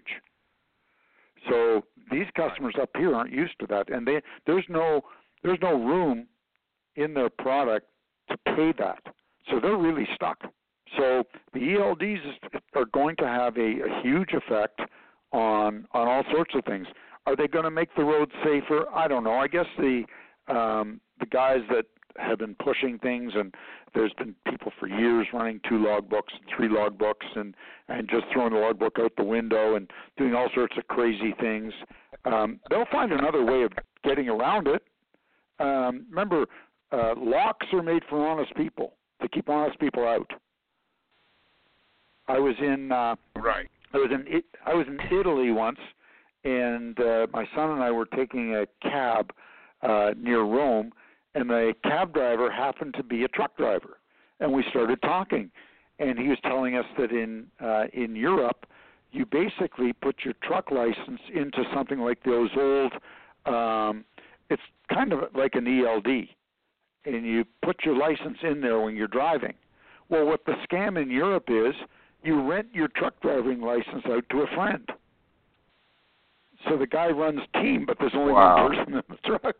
Speaker 4: So these customers up here aren't used to that, and they, there's no there's no room in their product to pay that. So they're really stuck. So the E L Ds are going to have a, a huge effect on on all sorts of things. Are they going to make the roads safer? I don't know. I guess the um, the guys that have been pushing things, and there's been people for years running two logbooks, three logbooks, and, and just throwing the logbook out the window and doing all sorts of crazy things. Um, they'll find another way of getting around it. Um, remember, uh, locks are made for honest people, to keep honest people out. I was in uh,
Speaker 3: right.
Speaker 4: I was in I was in Italy once, and uh, my son and I were taking a cab uh, near Rome. And the cab driver happened to be a truck driver, and we started talking. And he was telling us that in uh, in Europe, you basically put your truck license into something like those old. Um, it's kind of like an E L D, and you put your license in there when you're driving. Well, what the scam in Europe is, you rent your truck driving license out to a friend. So the guy runs team, but there's only
Speaker 3: wow.
Speaker 4: one person in the truck.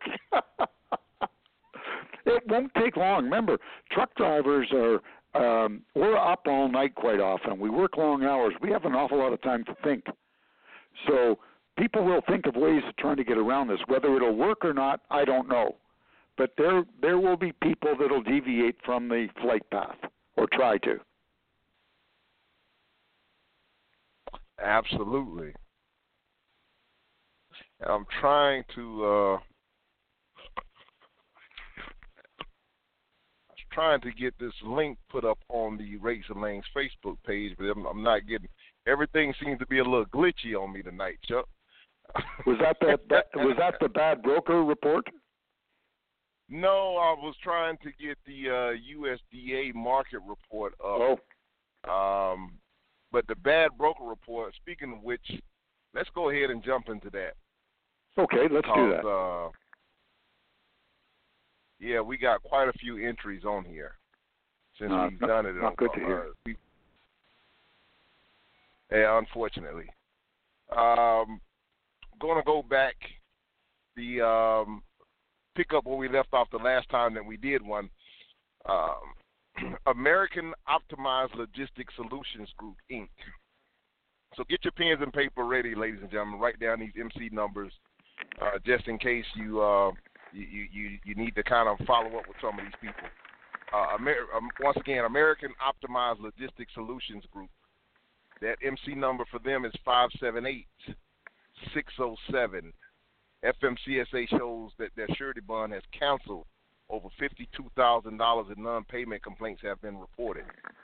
Speaker 4: It won't take long. Remember, truck drivers are, um, we're up all night quite often. We work long hours. We have an awful lot of time to think. So people will think of ways of trying to get around this. Whether it'll work or not, I don't know. But there there will be people that will deviate from the flight path or try to.
Speaker 3: Absolutely. I'm trying to... Uh... trying to get this link put up on the Rates and Lanes Facebook page, but I'm, I'm not getting. Everything seems to be a little glitchy on me tonight, Chuck.
Speaker 4: Was that the that, was that the bad broker report?
Speaker 3: No, I was trying to get the uh, U S D A market report up.
Speaker 4: Oh.
Speaker 3: Um, but the bad broker report. Speaking of which, let's go ahead and jump into that.
Speaker 4: Okay, let's do that.
Speaker 3: Uh, Yeah, we got quite a few entries on here since
Speaker 4: no,
Speaker 3: we've
Speaker 4: not,
Speaker 3: done it.
Speaker 4: Not
Speaker 3: on,
Speaker 4: good to
Speaker 3: uh,
Speaker 4: hear.
Speaker 3: We, yeah, unfortunately. Um, going to go back, the um, pick up where we left off the last time that we did one. Um, American Optimized Logistics Solutions Group, Incorporated. So get your pens and paper ready, ladies and gentlemen. Write down these M C numbers uh, just in case you. Uh, You, you you need to kind of follow up with some of these people. Uh, Amer- um, once again, American Optimized Logistics Solutions Group. That M C number for them is five seven eight, six oh seven. F M C S A shows that their surety bond has canceled over fifty-two thousand dollars in non-payment complaints have been reported.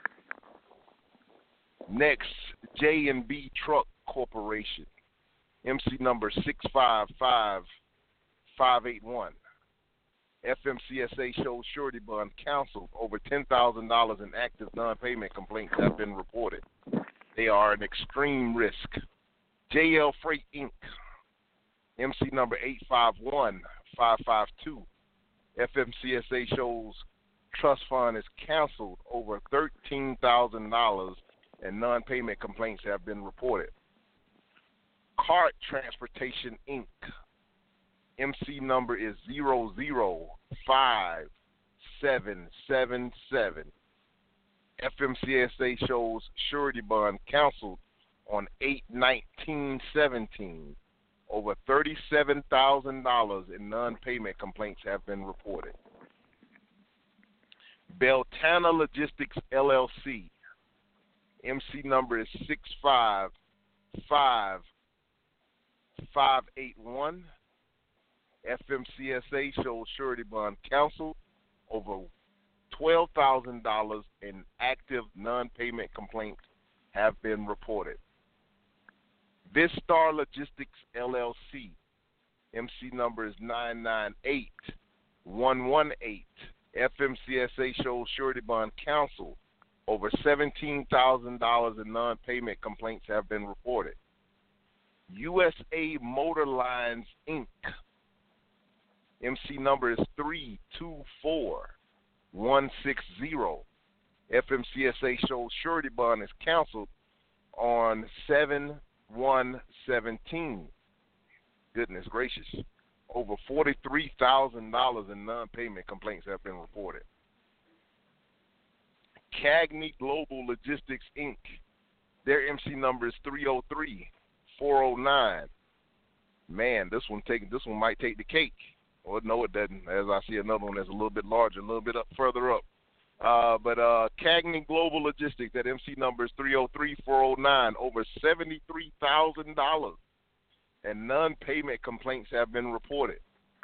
Speaker 3: Next, J and B Truck Corporation, M C number six five five five eight one. F M C S A shows surety bond canceled. Over ten thousand dollars in active non-payment complaints have been reported. They are an extreme risk. J L Freight Incorporated, M C number eight five one five five two. F M C S A shows trust fund is canceled. Over thirteen thousand dollars in non-payment complaints have been reported. Cart Transportation Incorporated, M C number is zero zero five seven seven seven. F M C S A shows surety bond canceled on eight nineteen seventeen. Over thirty-seven thousand dollars in non-payment complaints have been reported. Beltana Logistics L L C, M C number is six five five five eight one. F M C S A shows surety bond canceled. Over twelve thousand dollars in active non-payment complaints have been reported. Vistar Logistics L L C, M C number is nine nine eight one one eight. F M C S A shows surety bond canceled. Over seventeen thousand dollars in non-payment complaints have been reported. U S A Motor Lines Incorporated, M C number is three two four one six zero. F M C S A shows surety bond is canceled on seven one seventeen. Goodness gracious. Over forty-three thousand dollars in non-payment complaints have been reported. Cagney Global Logistics Incorporated, their M C number is three oh three four oh nine. Man, this one take this one might take the cake. Or no, it doesn't. As I see another one that's a little bit larger, a little bit up further up. Uh, but uh, Cagney Global Logistics, that M C number is three oh three four oh nine. Over seventy-three thousand dollars and non-payment complaints have been reported.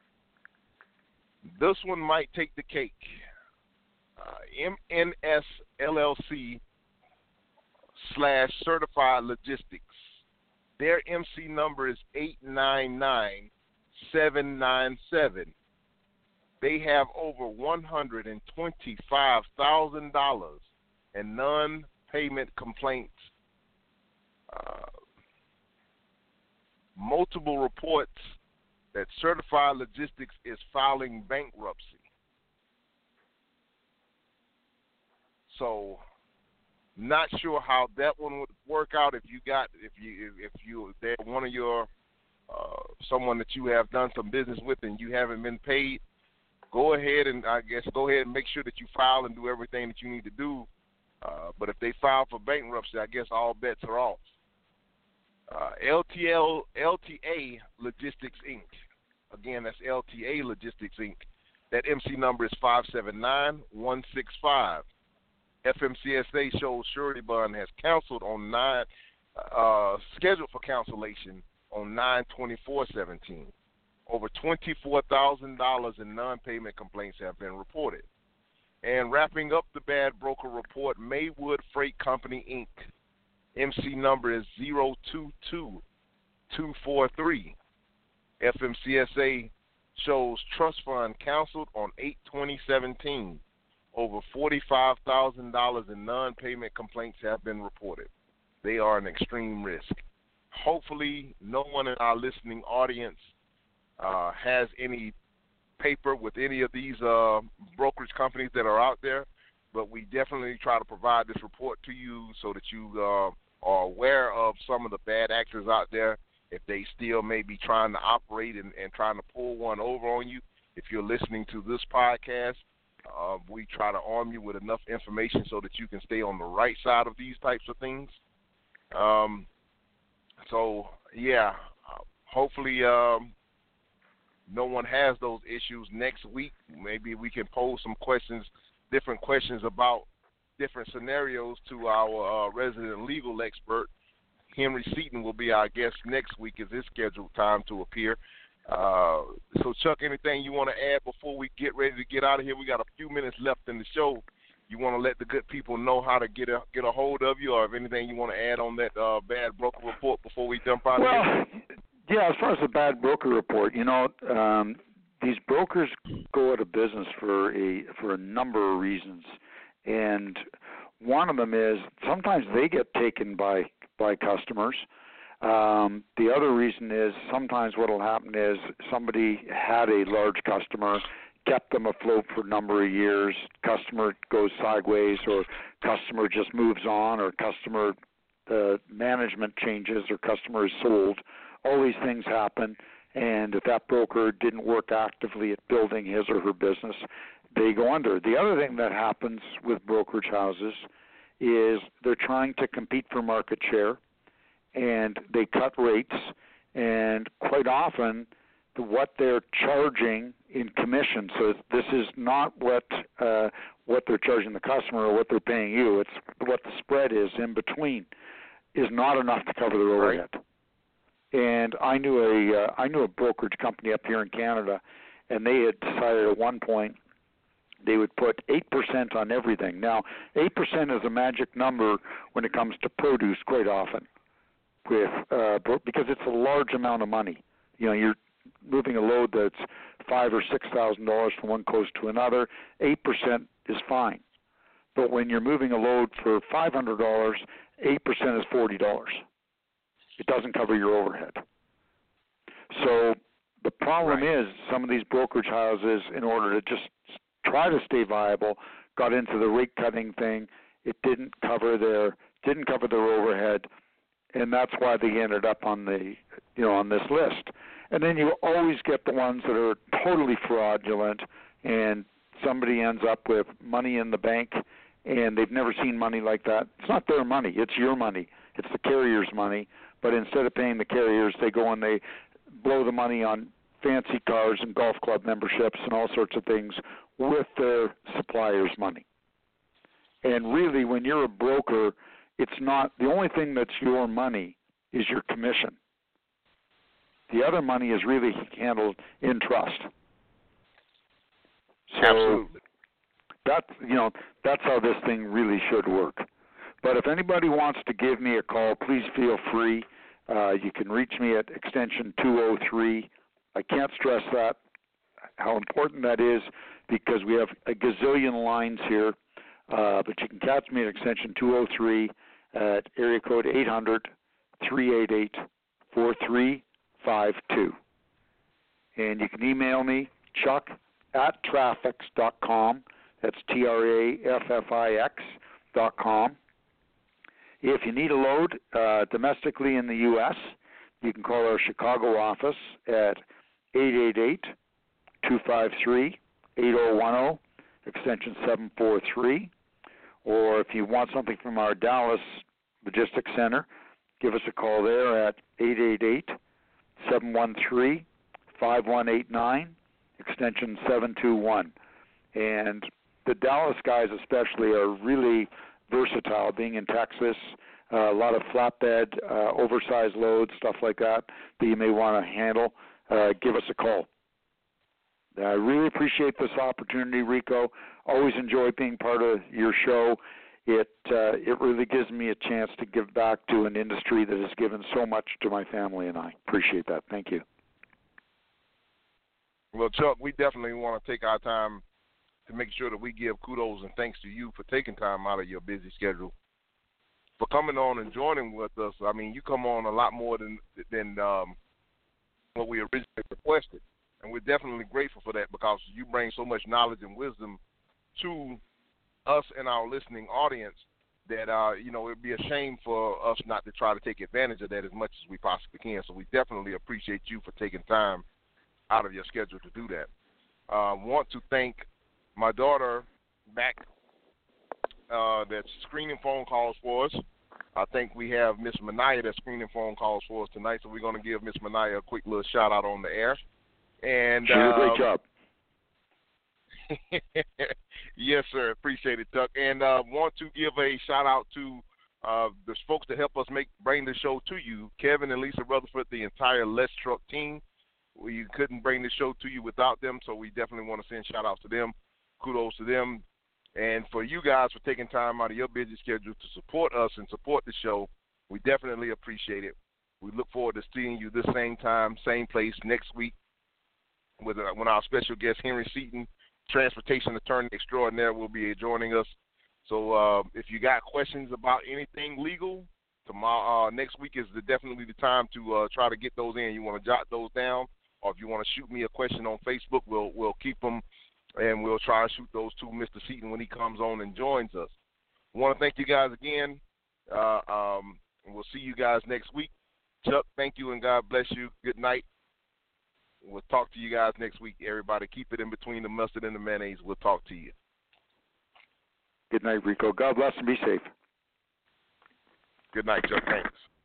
Speaker 3: This one might take the cake. Uh, M N S L L C slash Certified Logistics. Their M C number is eight nine nine seven nine seven. They have over one hundred twenty-five thousand dollars in non-payment complaints. Uh, multiple reports that Certified Logistics is filing bankruptcy. So, not sure how that one would work out if you got if you if you they're one of your uh, someone that you have done some business with and you haven't been paid. Go ahead and I guess go ahead and make sure that you file and do everything that you need to do. Uh, but if they file for bankruptcy, I guess all bets are off. Uh, L T L L T A Logistics Incorporated. Again, that's L T A Logistics Incorporated. That M C number is five seven nine one six five. F M C S A shows surety bond has canceled on nine, uh, scheduled for cancellation on nine twenty-four seventeen. Over twenty-four thousand dollars in non-payment complaints have been reported. And wrapping up the bad broker report, Maywood Freight Company Incorporated. M C number is zero two two two four three. F M C S A shows trust fund canceled on eight twenty seventeen. Over forty-five thousand dollars in non-payment complaints have been reported. They are an extreme risk. Hopefully, no one in our listening audience uh, has any paper with any of these uh, brokerage companies that are out there, but we definitely try to provide this report to you so that you uh, are aware of some of the bad actors out there, if they still may be trying to operate and, and trying to pull one over on you. If you're listening to this podcast, Uh, we try to arm you with enough information so that you can stay on the right side of these types of things. Um, so, yeah, uh, hopefully um, no one has those issues next week. Maybe we can pose some questions, different questions about different scenarios to our uh, resident legal expert. Henry Seaton will be our guest next week as his scheduled time to appear. Uh, so, Chuck, anything you want to add before we get ready to get out of here? We got a few minutes left in the show. You want to let the good people know how to get a get a hold of you, or if anything you want to add on that uh, bad broker report before we jump out
Speaker 4: well,
Speaker 3: of here?
Speaker 4: Yeah, as far as the bad broker report, you know, um, these brokers go out of business for a for a number of reasons, and one of them is sometimes they get taken by by customers. Um, the other reason is sometimes what will happen is somebody had a large customer, kept them afloat for a number of years, customer goes sideways, or customer just moves on, or customer uh, management changes, or customer is sold. All these things happen, and if that broker didn't work actively at building his or her business, they go under. The other thing that happens with brokerage houses is they're trying to compete for market share, and they cut rates, and quite often the, what they're charging in commission, so this is not what uh, what they're charging the customer or what they're paying you, it's what the spread is in between, is not enough to cover their overhead. Right. And I knew a uh, I knew a brokerage company up here in Canada, and they had decided at one point they would put eight percent on everything. Now, eight percent is a magic number when it comes to produce quite often, with uh, because it's a large amount of money. You know, you're moving a load that's five or six thousand dollars from one coast to another. Eight percent is fine, but when you're moving a load for five hundred dollars, eight percent is forty dollars. It doesn't cover your overhead. So the problem right. is some of these brokerage houses, in order to just try to stay viable, got into the rate cutting thing. It didn't cover their didn't cover their overhead, and that's why they ended up on the you know on this list. And then you always get the ones that are totally fraudulent, and somebody ends up with money in the bank, and they've never seen money like that. It's not their money; it's your money. It's the carrier's money. But instead of paying the carriers, they go and they blow the money on fancy cars and golf club memberships and all sorts of things with their supplier's money. And really, when you're a broker, it's not, the only thing that's your money is your commission. The other money is really handled in trust. So
Speaker 3: Absolutely.
Speaker 4: That, you know, that's how this thing really should work. But if anybody wants to give me a call, please feel free. Uh, you can reach me at extension two oh three. I can't stress that, how important that is, because we have a gazillion lines here. Uh, but you can catch me at extension two oh three at area code eight hundred, three eight eight, four three five two. And you can email me, Chuck at Trafix dot com. That's T R A F F I X dot com. If you need a load uh, domestically in the U S, you can call our Chicago office at eight eight eight, two five three, eight oh one oh, extension seven four three. Or if you want something from our Dallas Logistics Center, give us a call there at eight eight eight, seven one three, five one eight nine, extension seven two one. And the Dallas guys especially are really versatile, being in Texas, uh, a lot of flatbed, uh, oversized loads, stuff like that that you may want to handle. Uh, give us a call. I really appreciate this opportunity, Rico. Always enjoy being part of your show. It uh, it really gives me a chance to give back to an industry that has given so much to my family and I. Appreciate that. Thank you.
Speaker 3: Well, Chuck, we definitely want to take our time to make sure that we give kudos and thanks to you for taking time out of your busy schedule, for coming on and joining with us. I mean, you come on a lot more than than um, what we originally requested, and we're definitely grateful for that, because you bring so much knowledge and wisdom to us and our listening audience that, uh, you know, it would be a shame for us not to try to take advantage of that as much as we possibly can. So we definitely appreciate you for taking time out of your schedule to do that. I uh, want to thank my daughter back uh, that's screening phone calls for us. I think we have Miss Manaya that's screening phone calls for us tonight, so we're going to give Miss Manaya a quick little shout out on the air. And
Speaker 4: she did a great
Speaker 3: um,
Speaker 4: job.
Speaker 3: Yes, sir. Appreciate it, Chuck. And uh, want to give a shout out to uh, the folks that help us make bring the show to you, Kevin and Lisa Rutherford, the entire Let's Truck team. we couldn't bring the show to you without them, so we definitely want to send shout-outs to them. Kudos to them. And for you guys for taking time out of your busy schedule to support us and support the show, we definitely appreciate it. We look forward to seeing you this same time, same place next week with uh, when our special guest, Henry Seaton, transportation attorney extraordinaire, will be joining us. So uh, if you got questions about anything legal, tomorrow, uh, next week is the, definitely the time to uh, try to get those in. You want to jot those down, or if you want to shoot me a question on Facebook, we'll we'll keep them. And we'll try to shoot those to Mister Seaton when he comes on and joins us. I want to thank you guys again. Uh, um, and we'll see you guys next week. Chuck, thank you and God bless you. Good night. We'll talk to you guys next week. Everybody, keep it in between the mustard and the mayonnaise. We'll talk to you.
Speaker 4: Good night, Rico. God bless and be safe.
Speaker 3: Good night, Chuck. Thanks.